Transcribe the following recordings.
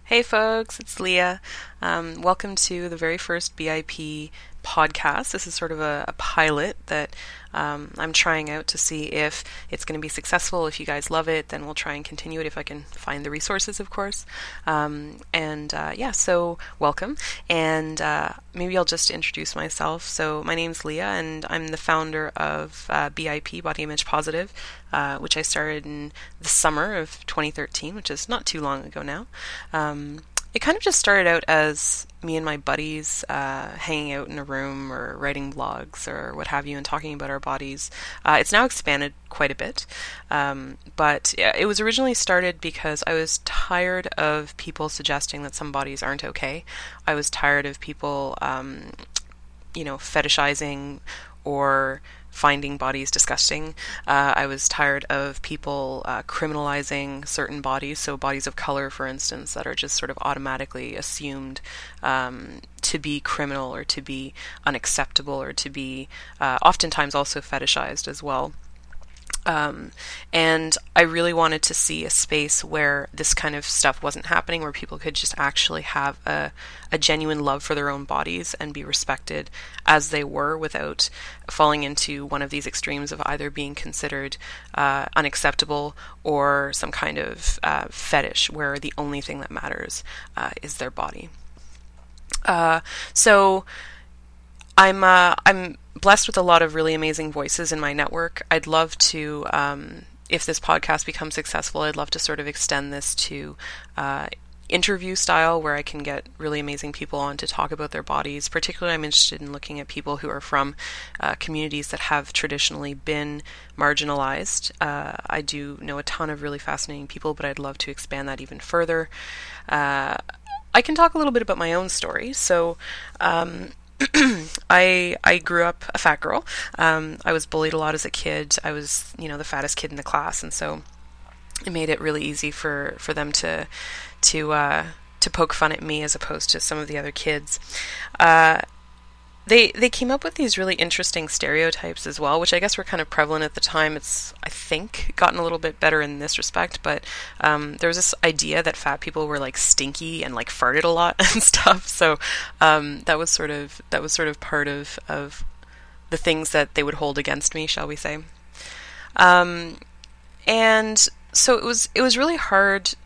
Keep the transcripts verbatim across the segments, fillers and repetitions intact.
Hey folks, it's Leah. Um, welcome to the very first B I P podcast. This is sort of a, a pilot that um, I'm trying out to see if it's going to be successful. If you guys love it, then we'll try and continue it if I can find the resources, of course. Um, and uh, yeah, so welcome. And uh, maybe I'll just introduce myself. So my name's Leah, and I'm the founder of uh, B I P, Body Image Positive, uh, which I started in the summer of twenty thirteen, which is not too long ago now. Um, It kind of just started out as me and my buddies uh, hanging out in a room or writing blogs or what have you and talking about our bodies. Uh, it's now expanded quite a bit, um, but yeah, it was originally started because I was tired of people suggesting that some bodies aren't okay. I was tired of people, um, you know, fetishizing or finding bodies disgusting. Uh, I was tired of people uh, criminalizing certain bodies, so bodies of color, for instance, that are just sort of automatically assumed um, to be criminal or to be unacceptable or to be uh, oftentimes also fetishized as well. Um, and I really wanted to see a space where this kind of stuff wasn't happening, where people could just actually have a, a genuine love for their own bodies and be respected as they were without falling into one of these extremes of either being considered uh, unacceptable or some kind of uh, fetish where the only thing that matters uh, is their body. Uh, so I'm uh, I'm blessed with a lot of really amazing voices in my network. I'd love to, um, if this podcast becomes successful, I'd love to sort of extend this to uh, interview style, where I can get really amazing people on to talk about their bodies. Particularly, I'm interested in looking at people who are from uh, communities that have traditionally been marginalized. Uh, I do know a ton of really fascinating people, but I'd love to expand that even further. Uh, I can talk a little bit about my own story. So, um, I I grew up a fat girl. Um, I was bullied a lot as a kid. I was, you know, the fattest kid in the class, and so it made it really easy for, for them to to uh, to poke fun at me as opposed to some of the other kids. Uh, they they came up with these really interesting stereotypes as well, which I guess were kind of prevalent at the time. It's, I think, gotten a little bit better in this respect, but um, there was this idea that fat people were like stinky and like farted a lot and stuff. So um, that was sort of that was sort of part of of the things that they would hold against me, shall we say? Um, and so it was it was really hard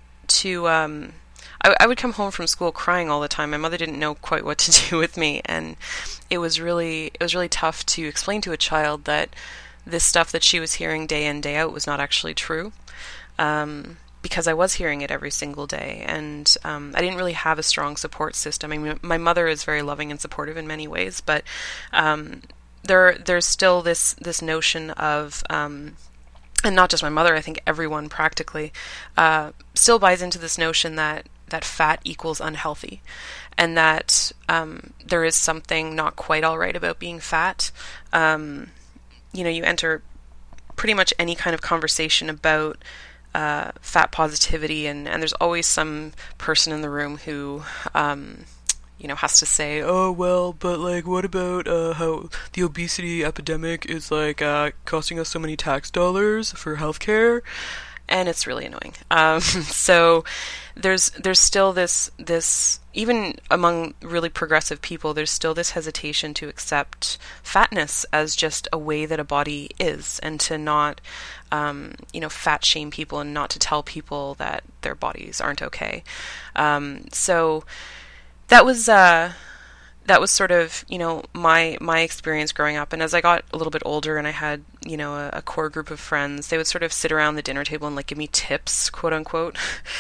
to. Um, I, I would come home from school crying all the time. My mother didn't know quite what to do with me, and it was really it was really tough to explain to a child that this stuff that she was hearing day in, day out was not actually true, um, because I was hearing it every single day, and um, I didn't really have a strong support system. I mean, my mother is very loving and supportive in many ways, but um, there there's still this this notion of um, and not just my mother, I think everyone practically uh, still buys into this notion that that fat equals unhealthy, and that um, there is something not quite all right about being fat. Um, you know, you enter pretty much any kind of conversation about uh, fat positivity, and, and there's always some person in the room who, um, you know, has to say, oh, well, but like, what about uh, how the obesity epidemic is like uh, costing us so many tax dollars for healthcare? And it's really annoying. Um, so there's there's still this this even among really progressive people, there's still this hesitation to accept fatness as just a way that a body is, and to not um, you know fat shame people and not to tell people that their bodies aren't okay. Um, so that was. Uh, That was sort of, you know, my my experience growing up. And as I got a little bit older and I had, you know, a, a core group of friends, they would sort of sit around the dinner table and like give me tips, quote unquote,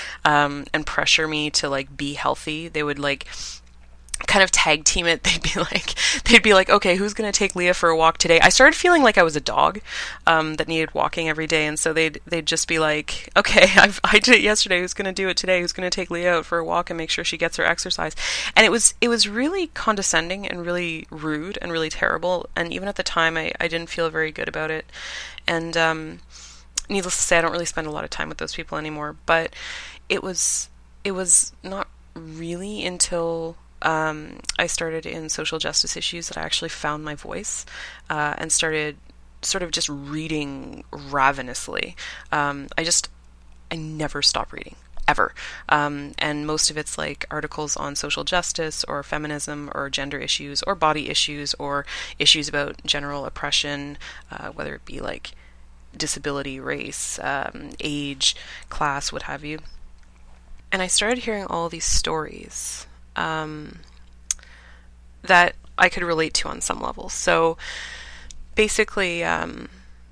um, and pressure me to like be healthy. They would like kind of tag team it. They'd be like, they'd be like, okay, who's going to take Leah for a walk today? I started feeling like I was a dog, um, that needed walking every day. And so they'd, they'd just be like, okay, I've, I did it yesterday. Who's going to do it today? Who's going to take Leah out for a walk and make sure she gets her exercise? And it was, it was really condescending and really rude and really terrible. And even at the time, I, I didn't feel very good about it. And, um, needless to say, I don't really spend a lot of time with those people anymore, but it was, it was not really until Um, I started in social justice issues that I actually found my voice uh, and started sort of just reading ravenously. Um, I just, I never stop reading. ever. Um, and most of it's like articles on social justice or feminism or gender issues or body issues or issues about general oppression, uh, whether it be like disability, race, um, age, class, what have you. And I started hearing all these stories um, that I could relate to on some level. So basically, um,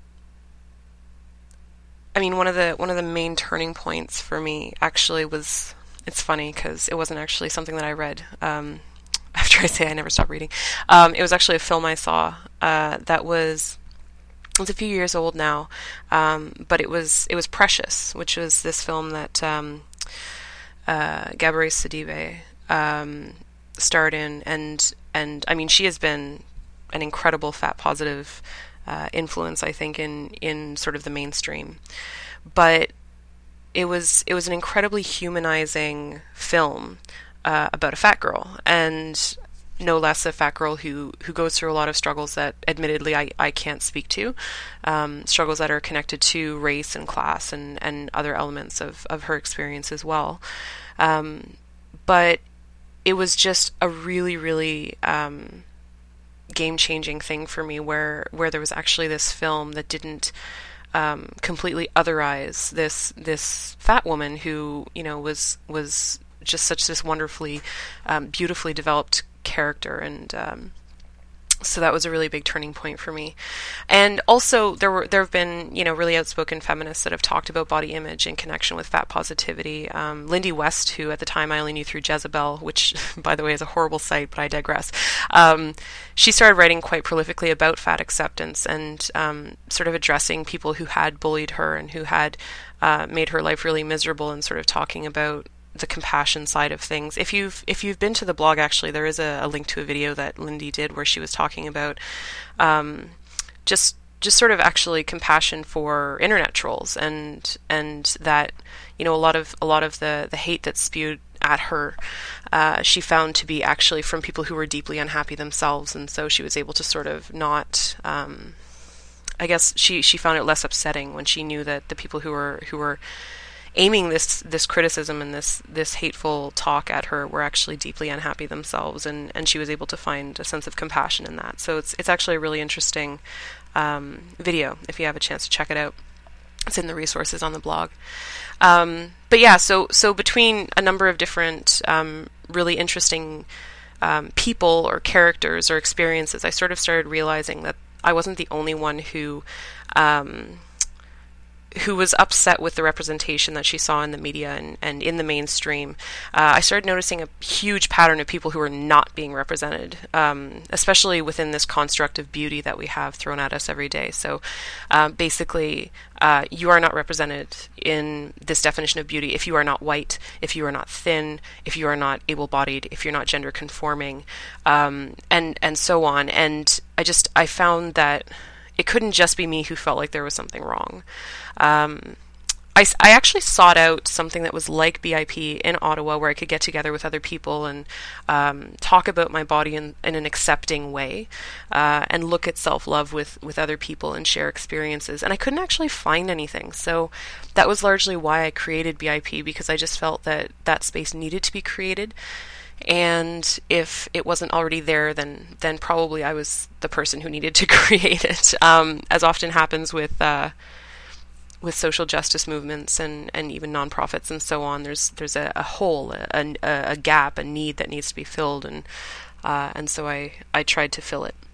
I mean, one of the one of the main turning points for me actually was, it's funny because it wasn't actually something that I read. Um, after I say I never stopped reading, um, it was actually a film I saw uh, that was. It's a few years old now, um, but it was it was Precious, which was this film that um, uh, Gabourey Sidibe um, starred in, and and I mean she has been an incredible fat positive uh, influence, I think, in in sort of the mainstream. But it was it was an incredibly humanizing film uh, about a fat girl, and no less a fat girl who, who goes through a lot of struggles that admittedly I, I can't speak to, um, struggles that are connected to race and class and, and other elements of, of her experience as well. Um, but it was just a really, really um, game-changing thing for me where, where there was actually this film that didn't um, completely otherize this this fat woman who, you know, was was just such this wonderfully, um, beautifully developed character, and um, so that was a really big turning point for me. And also there were there have been, you know, really outspoken feminists that have talked about body image in connection with fat positivity. Um, Lindy West, who at the time I only knew through Jezebel, which by the way is a horrible site, but I digress. Um, she started writing quite prolifically about fat acceptance and um, sort of addressing people who had bullied her and who had uh, made her life really miserable, and sort of talking about the compassion side of things. If you've if you've been to the blog, actually, there is a, a link to a video that Lindy did where she was talking about um, just just sort of actually compassion for internet trolls, and and that, you know, a lot of a lot of the the hate that's spewed at her, uh, she found to be actually from people who were deeply unhappy themselves, and so she was able to sort of not. Um, I guess she she found it less upsetting when she knew that the people who were who were aiming this this criticism and this this hateful talk at her were actually deeply unhappy themselves, and, and she was able to find a sense of compassion in that. So it's it's actually a really interesting um, video if you have a chance to check it out. It's in the resources on the blog. Um, but yeah, so so between a number of different um, really interesting um, people or characters or experiences, I sort of started realizing that I wasn't the only one who um, who was upset with the representation that she saw in the media and, and in the mainstream. Uh, I started noticing a huge pattern of people who are not being represented, um, especially within this construct of beauty that we have thrown at us every day. So um, basically, uh, you are not represented in this definition of beauty if you are not white, if you are not thin, if you are not able-bodied, if you're not gender conforming, um, and, and so on. And I just, I found that it couldn't just be me who felt like there was something wrong. Um, I, I actually sought out something that was like B I P in Ottawa, where I could get together with other people and um, talk about my body in, in an accepting way, uh, and look at self-love with, with other people and share experiences. And I couldn't actually find anything. So that was largely why I created B I P, because I just felt that that space needed to be created. And if it wasn't already there, then then probably I was the person who needed to create it. Um, as often happens with uh, with social justice movements and, and even nonprofits and so on, there's there's a, a hole, a, a, a gap, a need that needs to be filled, and uh, and so I, I tried to fill it.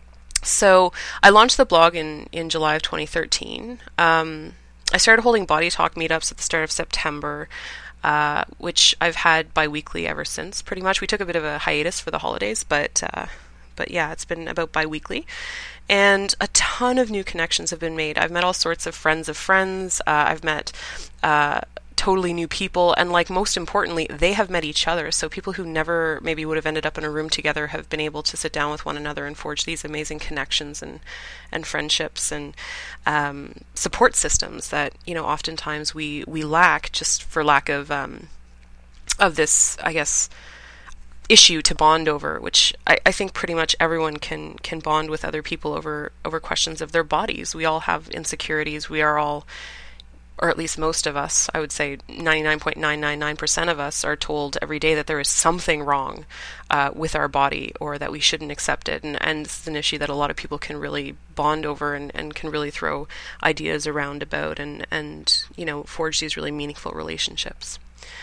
So I launched the blog in, in July of twenty thirteen. Um, I started holding Body Talk meetups at the start of September. Uh, which I've had bi-weekly ever since, pretty much. We took a bit of a hiatus for the holidays, but uh, but yeah, it's been about bi-weekly. And a ton of new connections have been made. I've met all sorts of friends of friends. Uh, I've met uh, totally new people, and like most importantly, they have met each other. So people who never maybe would have ended up in a room together have been able to sit down with one another and forge these amazing connections and and friendships and um, support systems that, you know, oftentimes we we lack just for lack of um, of this, I guess, issue to bond over, which I, I think pretty much everyone can can bond with other people over over questions of their bodies. We all have insecurities. We are all or at least most of us, I would say ninety-nine point nine nine nine percent of us are told every day that there is something wrong uh, with our body, or that we shouldn't accept it. And, and this is an issue that a lot of people can really bond over, and, and can really throw ideas around about, and, and, you know, forge these really meaningful relationships.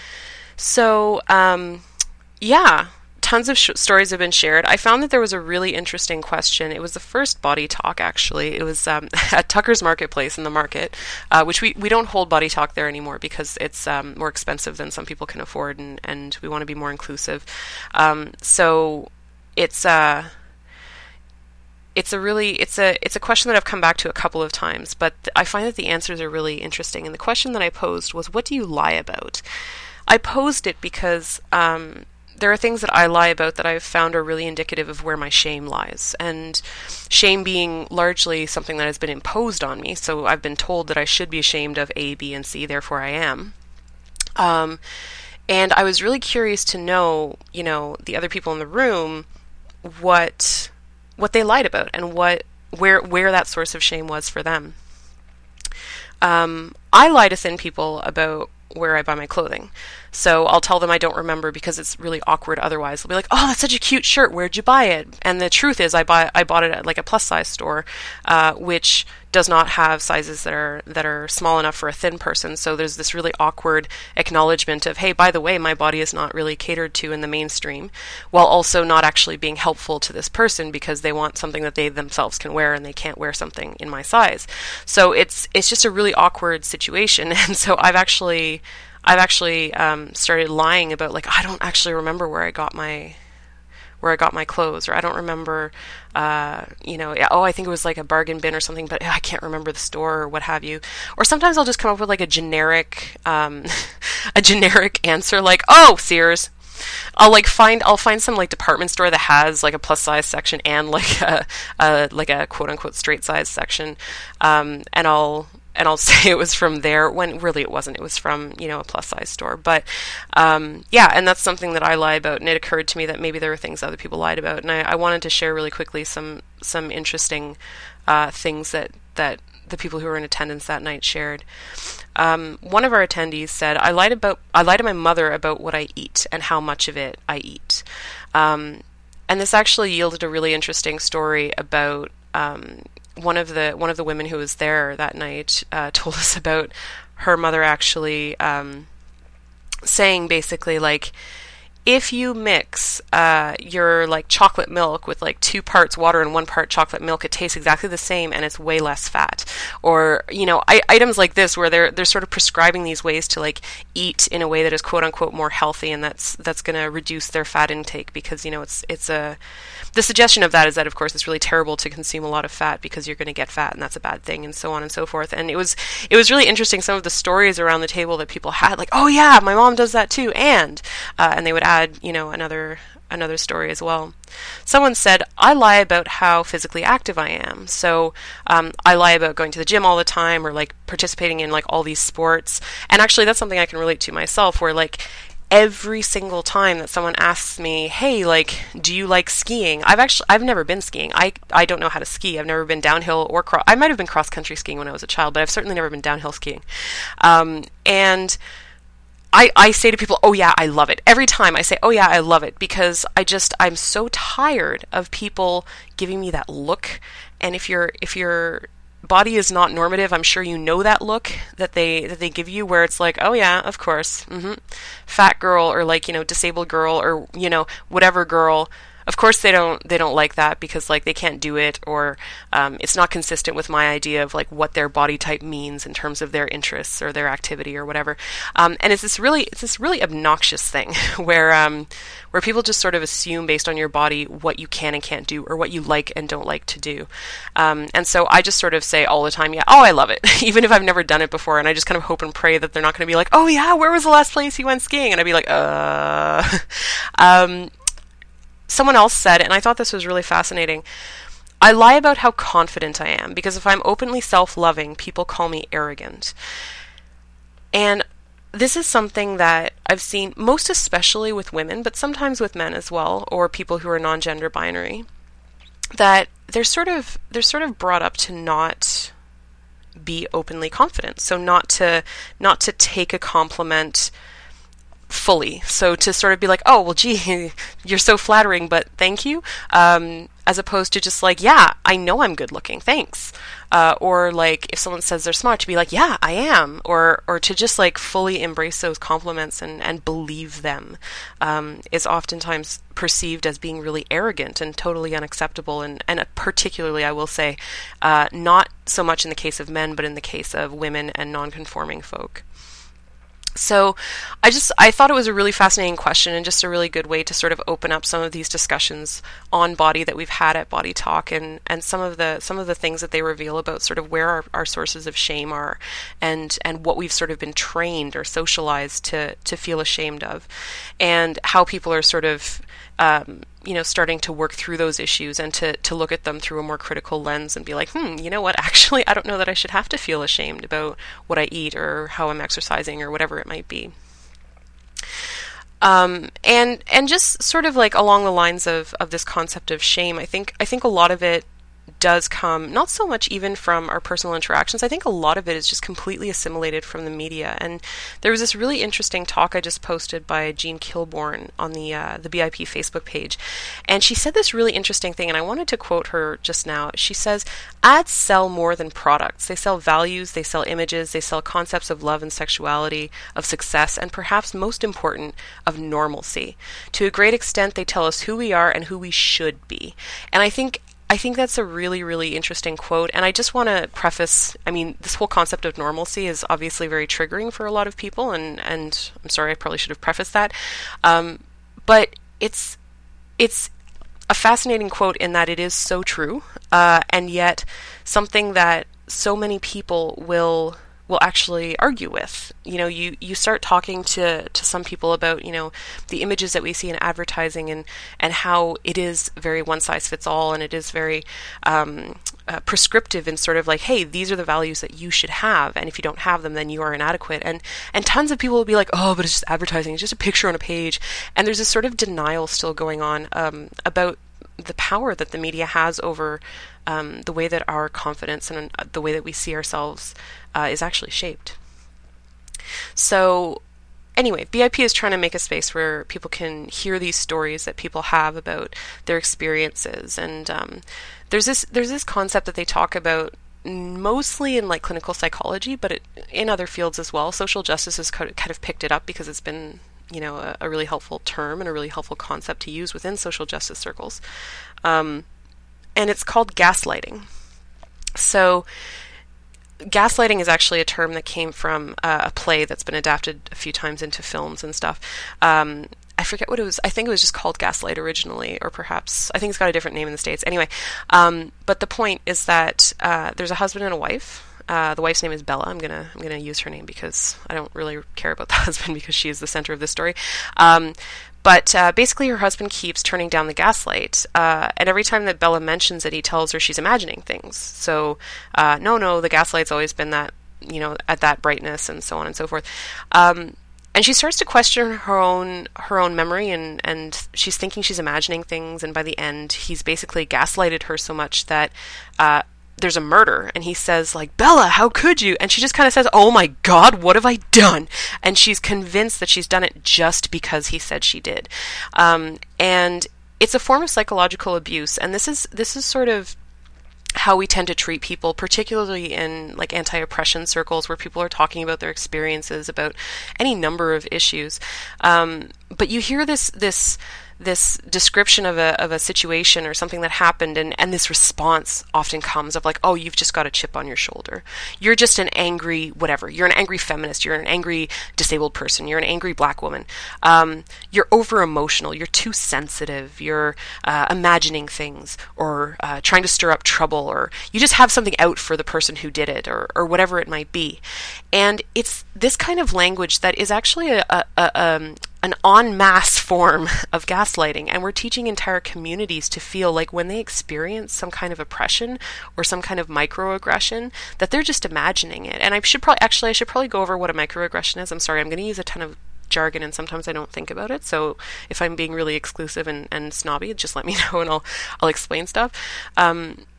So, um, yeah. Tons of sh- stories have been shared. I found that there was a really interesting question. It was the first body talk, actually. It was um, at Tucker's Marketplace in the market, uh, which we, we don't hold body talk there anymore because it's um, more expensive than some people can afford, and, and we want to be more inclusive. Um, so it's uh, it's a really it's a it's a question that I've come back to a couple of times, but th- I find that the answers are really interesting. And the question that I posed was, "What do you lie about?" I posed it because um, there are things that I lie about that I've found are really indicative of where my shame lies. And shame being largely something that has been imposed on me. So I've been told that I should be ashamed of A, B, and C, therefore I am. Um, and I was really curious to know, you know, the other people in the room, what what they lied about, and what where where that source of shame was for them. Um, I lie to thin people about where I buy my clothing. So I'll tell them I don't remember because it's really awkward otherwise. They'll be like, "Oh, that's such a cute shirt. Where'd you buy it?" And the truth is I buy I bought it at like a plus size store, uh, which does not have sizes that are that are small enough for a thin person. So there's this really awkward acknowledgement of, "Hey, by the way, my body is not really catered to in the mainstream," while also not actually being helpful to this person because they want something that they themselves can wear and they can't wear something in my size. So it's it's just a really awkward situation. And so I've actually I've actually um, started lying about, like, I don't actually remember where I got my where I got my clothes, or I don't remember, uh, you know, oh, I think it was like a bargain bin or something, but I can't remember the store or what have you. Or sometimes I'll just come up with like a generic, um, a generic answer, like, "Oh, Sears." I'll like find I'll find some like department store that has like a plus size section and like a, a like a quote unquote straight size section, um, and I'll. And I'll say it was from there when really it wasn't. It was from, you know, a plus size store. But um, yeah, and that's something that I lie about. And it occurred to me that maybe there were things other people lied about. And I, I wanted to share really quickly some some interesting uh, things that, that the people who were in attendance that night shared. Um, one of our attendees said, I lied about I lied to my mother about what I eat and how much of it I eat. Um, and this actually yielded a really interesting story about um, one of the one of the women who was there that night uh, told us about her mother actually um, saying basically, like, if you mix uh, your like chocolate milk with like two parts water and one part chocolate milk, it tastes exactly the same and it's way less fat. Or, you know, I- items like this where they're they're sort of prescribing these ways to like eat in a way that is quote unquote more healthy, and that's that's going to reduce their fat intake because, you know, it's it's a the suggestion of that is that, of course, it's really terrible to consume a lot of fat because you're going to get fat and that's a bad thing, and so on and so forth. And it was it was really interesting, some of the stories around the table that people had, like, "Oh yeah, my mom does that too," and uh, and they would add, you know, another another story as well. Someone said, I lie about how physically active I am. So um, I lie about going to the gym all the time, or like participating in like all these sports. And actually that's something I can relate to myself, where like every single time that someone asks me, "Hey, like, do you like skiing?" I've actually I've never been skiing. I I don't know how to ski. I've never been downhill or cross. I might have been cross country skiing when I was a child, but I've certainly never been downhill skiing. Um, and I, I say to people, "Oh yeah, I love it." Every time I say, "Oh yeah, I love it," because I just, I'm so tired of people giving me that look. And if your if your body is not normative, I'm sure you know that look that they that they give you, where it's like, "Oh yeah, of course, mm-hmm. fat girl," or like, you know, disabled girl, or, you know, whatever girl. Of course they don't they don't like that because like they can't do it, or um, it's not consistent with my idea of like what their body type means in terms of their interests or their activity or whatever. Um, and it's this really it's this really obnoxious thing where um, where people just sort of assume based on your body what you can and can't do, or what you like and don't like to do. Um, and so I just sort of say all the time, "Yeah, oh, I love it," even if I've never done it before. And I just kind of hope and pray that they're not going to be like, "Oh yeah, where was the last place you went skiing?" And I'd be like, uh. um, Someone else said, and I thought this was really fascinating, I lie about how confident I am, because if I'm openly self-loving, people call me arrogant. And this is something that I've seen most especially with women, but sometimes with men as well, or people who are non-gender binary, that they're sort of they're sort of brought up to not be openly confident. So not to not to take a compliment fully. So to sort of be like, oh, well, gee, you're so flattering, but thank you. Um, as opposed to just like, yeah, I know I'm good looking, thanks. Uh, or like if someone says they're smart, to be like, yeah, I am. Or or to just like fully embrace those compliments and, and believe them um, is oftentimes perceived as being really arrogant and totally unacceptable. And, and particularly, I will say, uh, not so much in the case of men, but in the case of women and non-conforming folk. So I just, I thought it was a really fascinating question and just a really good way to sort of open up some of these discussions on body that we've had at Body Talk, and, and some of the some of the things that they reveal about sort of where our, our sources of shame are, and and what we've sort of been trained or socialized to to feel ashamed of, and how people are sort of um, you know, starting to work through those issues and to, to look at them through a more critical lens and be like, hmm, you know what, actually, I don't know that I should have to feel ashamed about what I eat or how I'm exercising or whatever it might be. Um, and and just sort of like along the lines of, of this concept of shame, I think I think a lot of it does come not so much even from our personal interactions. I think a lot of it is just completely assimilated from the media. And there was this really interesting talk I just posted by Jean Kilbourne on the uh, the B I P Facebook page, and she said this really interesting thing, and I wanted to quote her just now. She says, ads sell more than products. They sell values, they sell images, they sell concepts of love and sexuality, of success, and perhaps most important, of normalcy. To a great extent, they tell us who we are and who we should be. And I think I think that's a really, really interesting quote. And I just want to preface, I mean, this whole concept of normalcy is obviously very triggering for a lot of people. And, and I'm sorry, I probably should have prefaced that. Um, but it's, it's a fascinating quote in that it is so true. Uh, and yet something that so many people will will actually argue with. You know, you, you start talking to, to some people about, you know, the images that we see in advertising and, and how it is very one size fits all, and it is very um, uh, prescriptive in sort of like, hey, these are the values that you should have, and if you don't have them, then you are inadequate. And, and tons of people will be like, oh, but it's just advertising, it's just a picture on a page. And there's this sort of denial still going on um, about the power that the media has over um, the way that our confidence and uh, the way that we see ourselves uh, is actually shaped. So anyway, B I P is trying to make a space where people can hear these stories that people have about their experiences. And um, there's this there's this concept that they talk about mostly in like clinical psychology, but it, in other fields as well. Social justice has kind of picked it up because it's been, you know, a, a really helpful term and a really helpful concept to use within social justice circles. Um, and it's called gaslighting. So gaslighting is actually a term that came from uh, a play that's been adapted a few times into films and stuff. Um, I forget what it was. I think it was just called Gaslight originally, or perhaps, I think it's got a different name in the States. Anyway, um, but the point is that uh, there's a husband and a wife. Uh, the wife's name is Bella. I'm gonna I'm gonna use her name because I don't really care about the husband because she is the center of this story. Um, but uh, basically, her husband keeps turning down the gaslight, uh, and every time that Bella mentions it, he tells her she's imagining things. So, uh, no, no, the gaslight's always been that, you know, at that brightness, and so on and so forth. Um, and she starts to question her own her own memory, and, and she's thinking she's imagining things. And by the end, he's basically gaslighted her so much that uh, there's a murder, and he says, like, Bella, how could you? And she just kind of says, oh my God, what have I done? And she's convinced that she's done it just because he said she did. Um, and it's a form of psychological abuse, and this is this is sort of how we tend to treat people, particularly in like anti-oppression circles where people are talking about their experiences about any number of issues. Um, but you hear this this this description of a of a situation or something that happened, and, and this response often comes of like, oh, you've just got a chip on your shoulder. You're just an angry whatever. You're an angry feminist. You're an angry disabled person. You're an angry black woman. Um, you're over-emotional. You're too sensitive. You're uh, imagining things, or uh, trying to stir up trouble, or you just have something out for the person who did it, or, or whatever it might be. And it's this kind of language that is actually a, a, a um, an en masse form of gaslighting, and we're teaching entire communities to feel like when they experience some kind of oppression or some kind of microaggression, that they're just imagining it. And I should probably, actually, I should probably go over what a microaggression is. I'm sorry, I'm going to use a ton of jargon, and sometimes I don't think about it. So if I'm being really exclusive and, and snobby, just let me know, and I'll I'll explain stuff. Um,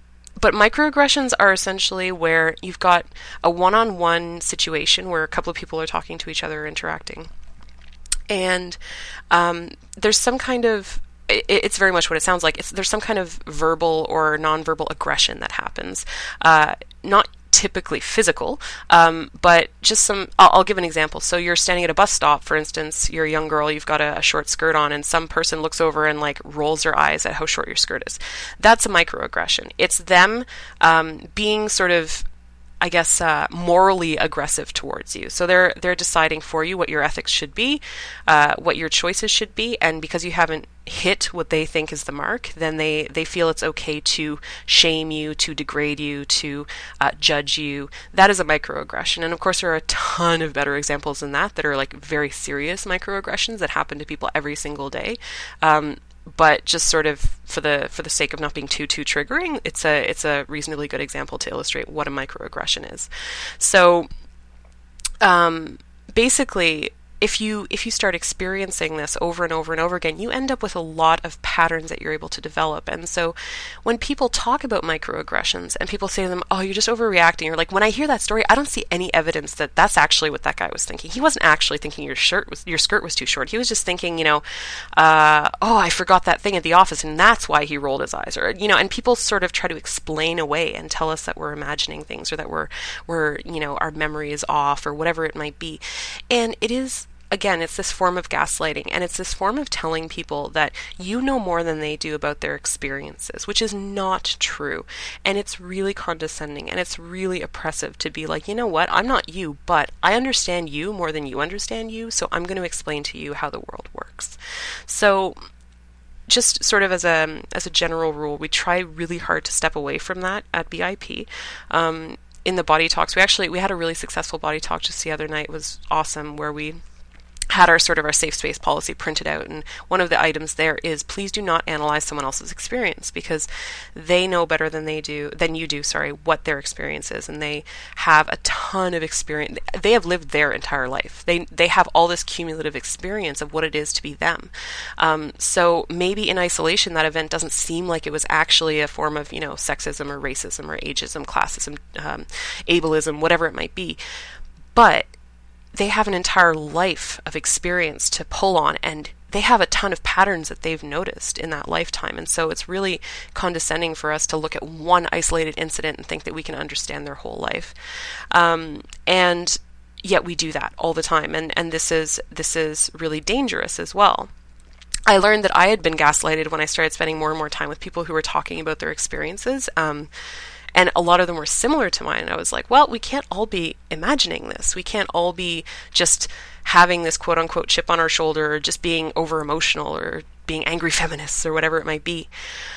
but microaggressions are essentially where you've got a one-on-one situation where a couple of people are talking to each other, interacting, and um, there's some kind of it, it's very much what it sounds like. It's there's some kind of verbal or nonverbal aggression that happens, uh, not typically physical, um, but just some, I'll, I'll give an example. So you're standing at a bus stop, for instance, you're a young girl, you've got a, a short skirt on, and some person looks over and like rolls their eyes at how short your skirt is. That's a microaggression. It's them um, being sort of, I guess, uh, morally aggressive towards you. So they're they're deciding for you what your ethics should be, uh, what your choices should be, and because you haven't hit what they think is the mark, then they, they feel it's okay to shame you, to degrade you, to uh, judge you. That is a microaggression. And of course, there are a ton of better examples than that that are like very serious microaggressions that happen to people every single day. Um, but just sort of for the for the sake of not being too too triggering, it's a it's a reasonably good example to illustrate what a microaggression is. So um, basically, if you if you start experiencing this over and over and over again, you end up with a lot of patterns that you're able to develop. And so when people talk about microaggressions and people say to them, oh, you're just overreacting, you're like, when I hear that story, I don't see any evidence that that's actually what that guy was thinking. He wasn't actually thinking your shirt was your skirt was too short. He was just thinking, you know, uh, oh, I forgot that thing at the office, and that's why he rolled his eyes. Or, you know, and people sort of try to explain away and tell us that we're imagining things, or that we're we're, you know, our memory is off, or whatever it might be. And it is, again, it's this form of gaslighting, and it's this form of telling people that you know more than they do about their experiences, which is not true. And it's really condescending, and it's really oppressive to be like, you know what, I'm not you, but I understand you more than you understand you, so I'm going to explain to you how the world works. So just sort of as a as a general rule, we try really hard to step away from that at B I P. Um, in the body talks, we actually, we had a really successful body talk just the other night. It was awesome, where we had our sort of our safe space policy printed out, and one of the items there is, please do not analyze someone else's experience, because they know better than they do than you do sorry what their experience is, and they have a ton of experience. They have lived their entire life. They they have all this cumulative experience of what it is to be them. Um, so maybe in isolation that event doesn't seem like it was actually a form of, you know, sexism or racism or ageism, classism, um, ableism, whatever it might be, but they have an entire life of experience to pull on, and they have a ton of patterns that they've noticed in that lifetime. And so it's really condescending for us to look at one isolated incident and think that we can understand their whole life. Um, and yet we do that all the time. And, and this is, this is really dangerous as well. I learned that I had been gaslighted when I started spending more and more time with people who were talking about their experiences. Um, And a lot of them were similar to mine. And I was like, well, we can't all be imagining this. We can't all be just having this quote unquote chip on our shoulder, or just being over emotional, or being angry feminists, or whatever it might be.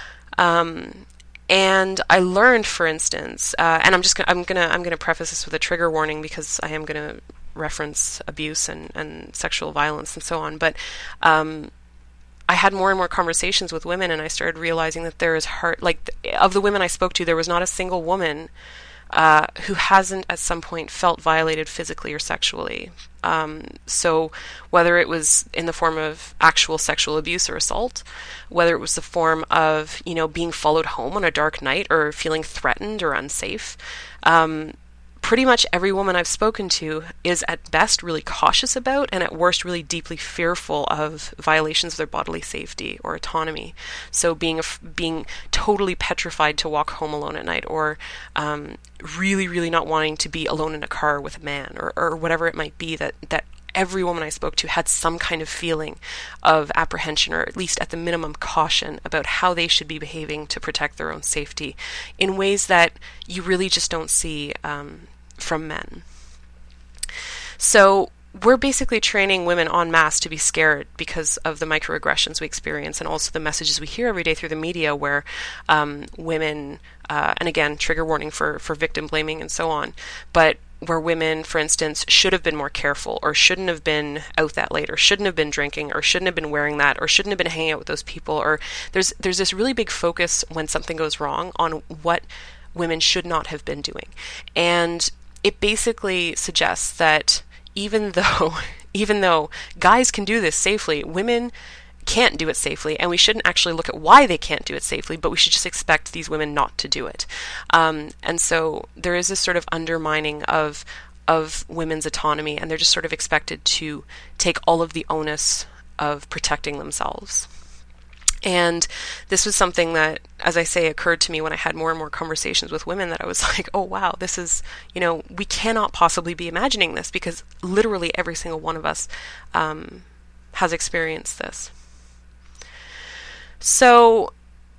Um, and I learned, for instance, uh, and I'm just gonna, I'm gonna I'm gonna preface this with a trigger warning, because I am gonna reference abuse and, and sexual violence and so on. But um, I had more and more conversations with women, and I started realizing that there is heart, like, of the women I spoke to, there was not a single woman uh, who hasn't at some point felt violated physically or sexually. Um, so whether it was in the form of actual sexual abuse or assault, whether it was the form of, you know, being followed home on a dark night, or feeling threatened or unsafe, um, pretty much every woman I've spoken to is at best really cautious about, and at worst really deeply fearful of violations of their bodily safety or autonomy. So being af- being totally petrified to walk home alone at night, or um, really, really not wanting to be alone in a car with a man, or, or whatever it might be, that, that every woman I spoke to had some kind of feeling of apprehension, or at least at the minimum caution, about how they should be behaving to protect their own safety in ways that you really just don't see um, from men. So we're basically training women en masse to be scared because of the microaggressions we experience, and also the messages we hear every day through the media, where um, women, uh, and again, trigger warning for, for victim blaming and so on, but where women, for instance, should have been more careful, or shouldn't have been out that late, or shouldn't have been drinking, or shouldn't have been wearing that, or shouldn't have been hanging out with those people. Or there's there's this really big focus when something goes wrong on what women should not have been doing. And it basically suggests that even though even though guys can do this safely, women can't do it safely, and we shouldn't actually look at why they can't do it safely, but we should just expect these women not to do it. Um, and so there is this sort of undermining of of women's autonomy, and they're just sort of expected to take all of the onus of protecting themselves. And this was something that, as I say, occurred to me when I had more and more conversations with women, that I was like, oh wow, this is, you know, we cannot possibly be imagining this, because literally every single one of us um, has experienced this. So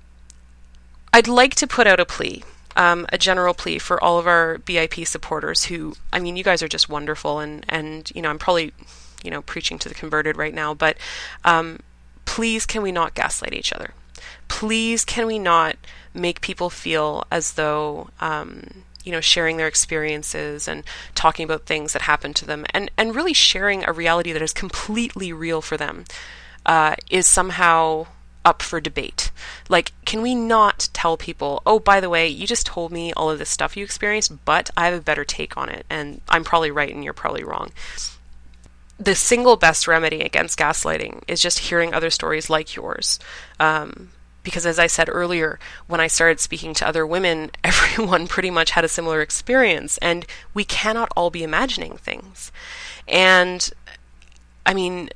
I'd like to put out a plea. Um, a general plea for all of our B I P supporters who, I mean, you guys are just wonderful, and, and you know, I'm probably, you know, preaching to the converted right now, but um, please can we not gaslight each other? Please can we not make people feel as though, um, you know, sharing their experiences and talking about things that happened to them, and, and really sharing a reality that is completely real for them, uh, is somehow up for debate. Like, can we not tell people, oh, by the way, you just told me all of this stuff you experienced, but I have a better take on it, and I'm probably right and you're probably wrong. The single best remedy against gaslighting is just hearing other stories like yours. Um, because as I said earlier, when I started speaking to other women, everyone pretty much had a similar experience, and we cannot all be imagining things. And, I mean,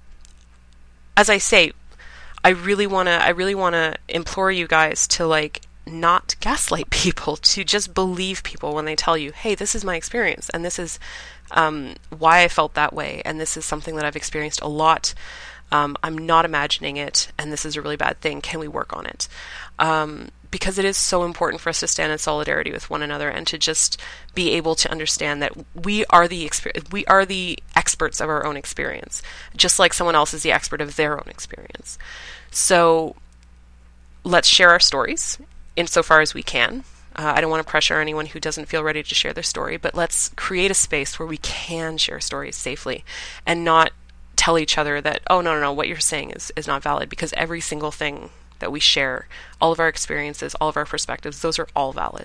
as I say, I really want to I really want to implore you guys to, like, not gaslight people, to just believe people when they tell you, hey, this is my experience, and this is um, why I felt that way, and this is something that I've experienced a lot. Um, I'm not imagining it, and this is a really bad thing. Can we work on it? Um, because it is so important for us to stand in solidarity with one another, and to just be able to understand that we are the exper- we are the experts of our own experience, just like someone else is the expert of their own experience. So let's share our stories insofar as we can. Uh, I don't want to pressure anyone who doesn't feel ready to share their story, but let's create a space where we can share stories safely, and not tell each other that, oh, no, no, no, what you're saying is, is not valid, because every single thing that we share, all of our experiences, all of our perspectives, those are all valid.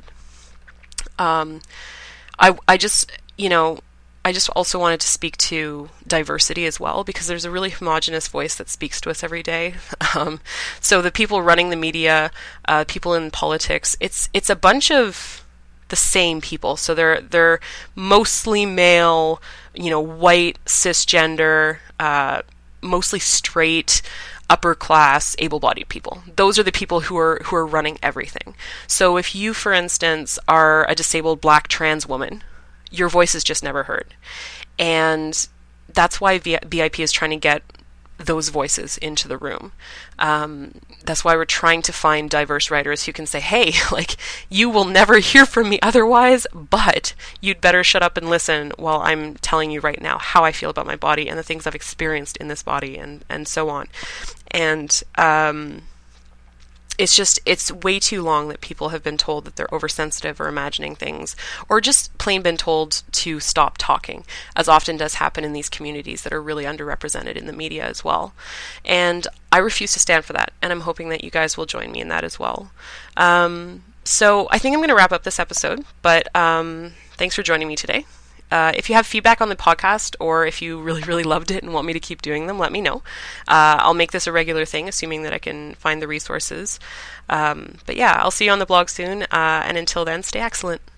Um, I, I just, you know, I just also wanted to speak to diversity as well, because there's a really homogenous voice that speaks to us every day. Um, so the people running the media, uh, people in politics, it's it's a bunch of the same people. So they're they're mostly male, you know, white, cisgender, uh, mostly straight, upper class, able-bodied people. Those are the people who are who are running everything. So if you, for instance, are a disabled black trans woman, your voice is just never heard. And that's why B I P is trying to get those voices into the room. Um, that's why we're trying to find diverse writers who can say, hey, like, you will never hear from me otherwise, but you'd better shut up and listen while I'm telling you right now how I feel about my body and the things I've experienced in this body, and, and so on. And um, it's just, it's way too long that people have been told that they're oversensitive or imagining things, or just plain been told to stop talking, as often does happen in these communities that are really underrepresented in the media as well. And I refuse to stand for that, and I'm hoping that you guys will join me in that as well. Um, so I think I'm going to wrap up this episode, but um, thanks for joining me today. Uh, if you have feedback on the podcast, or if you really, really loved it and want me to keep doing them, let me know. Uh, I'll make this a regular thing, assuming that I can find the resources. Um, but yeah, I'll see you on the blog soon. Uh, and until then, stay excellent.